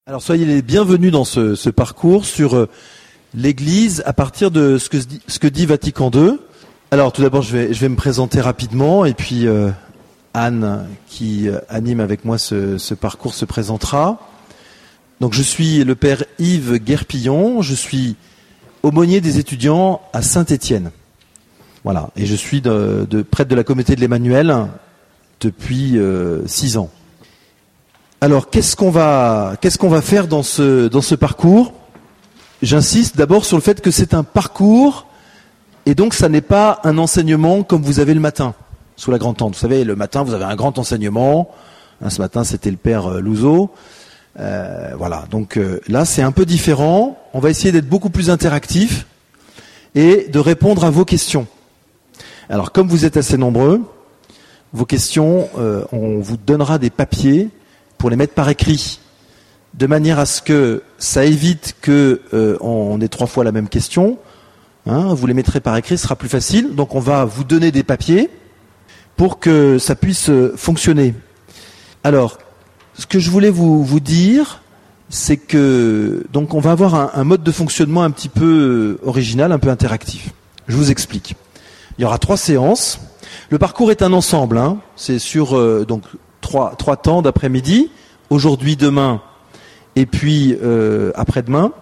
Alors soyez les bienvenus dans ce parcours sur l'Église à partir de ce que dit Vatican II. Alors tout d'abord je vais me présenter rapidement et puis Anne qui anime avec moi ce parcours se présentera. Donc je suis le père Yves Guerpillon, je suis aumônier des étudiants à Saint-Étienne. Voilà, et je suis de prêtre de la communauté de l'Emmanuel depuis 6 ans. Alors, qu'est-ce qu'on va faire dans ce parcours ? J'insiste d'abord sur le fait que c'est un parcours, et donc ça n'est pas un enseignement comme vous avez le matin, sous la grande tente. Vous savez, le matin, vous avez un grand enseignement. Ce matin, c'était le père Louzeau. Voilà, donc là, c'est un peu différent. On va essayer d'être beaucoup plus interactif et de répondre à vos questions. Alors, comme vous êtes assez nombreux, vos questions, on vous donnera des papiers pour les mettre par écrit, de manière à ce que ça évite que on ait 3 fois la même question. Vous les mettrez par écrit, ce sera plus facile. Donc on va vous donner des papiers pour que ça puisse fonctionner. Alors, ce que je voulais vous dire, c'est que donc on va avoir un mode de fonctionnement un petit peu original, un peu interactif. Je vous explique. Il y aura 3 séances. Le parcours est un ensemble. C'est sur donc 3 temps d'après-midi, aujourd'hui, demain, et puis après-demain.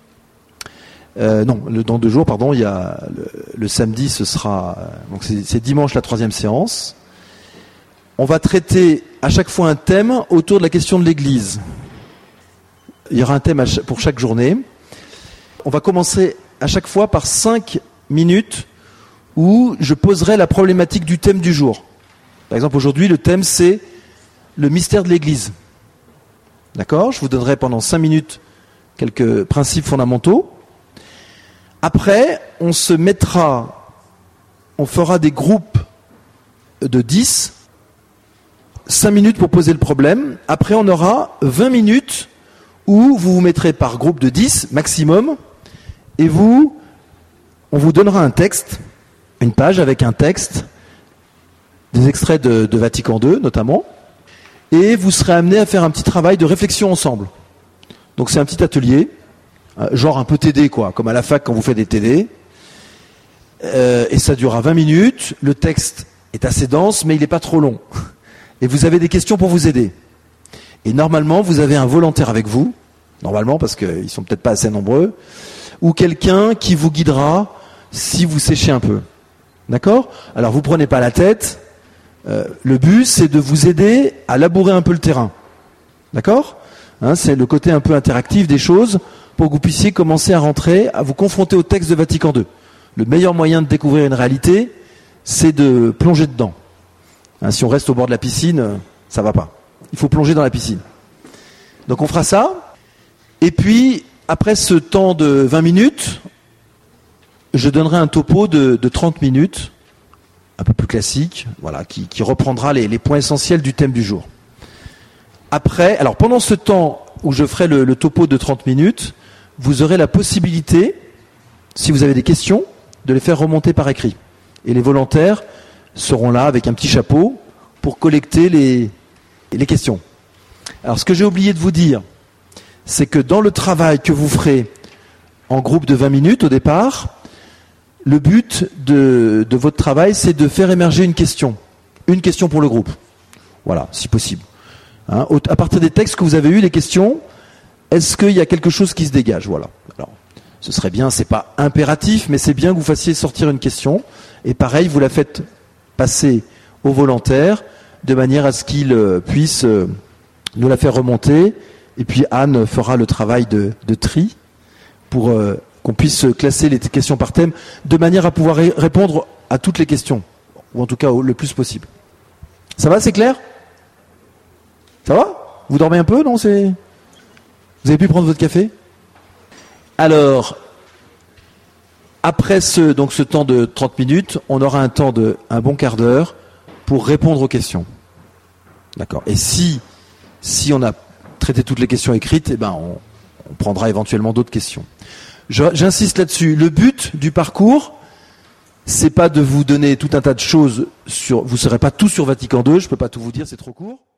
Dans 2 jours, pardon, il y a le samedi, ce sera donc c'est dimanche la 3e séance. On va traiter à chaque fois un thème autour de la question de l'Église. Il y aura un thème pour chaque journée. On va commencer à chaque fois par 5 minutes où je poserai la problématique du thème du jour. Par exemple, aujourd'hui, le thème, c'est le mystère de l'Église. D'accord ? Je vous donnerai pendant 5 minutes quelques principes fondamentaux. Après, on fera des groupes de 10, 5 minutes pour poser le problème. Après, on aura 20 minutes où vous vous mettrez par groupe de 10 maximum, et on vous donnera un texte, une page avec un texte, des extraits de Vatican II notamment, et vous serez amené à faire un petit travail de réflexion ensemble. Donc c'est un petit atelier, genre un peu TD quoi, comme à la fac quand vous faites des TD, et ça durera 20 minutes, le texte est assez dense mais il n'est pas trop long, et vous avez des questions pour vous aider. Et normalement vous avez un volontaire avec vous, normalement parce qu'ils sont peut-être pas assez nombreux, ou quelqu'un qui vous guidera si vous séchez un peu. D'accord ? Alors vous prenez pas la tête, le but c'est de vous aider à labourer un peu le terrain. D'accord ? C'est le côté un peu interactif des choses pour que vous puissiez commencer à rentrer, à vous confronter au texte de Vatican II. Le meilleur moyen de découvrir une réalité, c'est de plonger dedans. Si on reste au bord de la piscine, ça va pas. Il faut plonger dans la piscine. Donc on fera ça, et puis après ce temps de 20 minutes, je donnerai un topo de 30 minutes, un peu plus classique, voilà, qui reprendra les points essentiels du thème du jour. Après, alors pendant ce temps où je ferai le topo de 30 minutes, vous aurez la possibilité, si vous avez des questions, de les faire remonter par écrit. Et les volontaires seront là avec un petit chapeau pour collecter les questions. Alors ce que j'ai oublié de vous dire, c'est que dans le travail que vous ferez en groupe de 20 minutes au départ, le but de votre travail, c'est de faire émerger une question pour le groupe. Voilà, si possible. À partir des textes que vous avez eus, les questions, est-ce qu'il y a quelque chose qui se dégage ? Voilà. Alors, ce serait bien, c'est pas impératif, mais c'est bien que vous fassiez sortir une question. Et pareil, vous la faites passer aux volontaires, de manière à ce qu'ils puissent nous la faire remonter. Et puis Anne fera le travail de tri pour qu'on puisse classer les questions par thème, de manière à pouvoir répondre à toutes les questions, ou en tout cas le plus possible. Ça va, c'est clair ? Ça va ? Vous dormez un peu, non ? Vous avez pu prendre votre café ? Alors, après ce temps de 30 minutes, on aura un temps de un bon quart d'heure pour répondre aux questions. D'accord ? Et si on a traité toutes les questions écrites, on prendra éventuellement d'autres questions. J'insiste là-dessus. Le but du parcours, c'est pas de vous donner tout un tas de choses vous serez pas tout sur Vatican II, je peux pas tout vous dire, c'est trop court.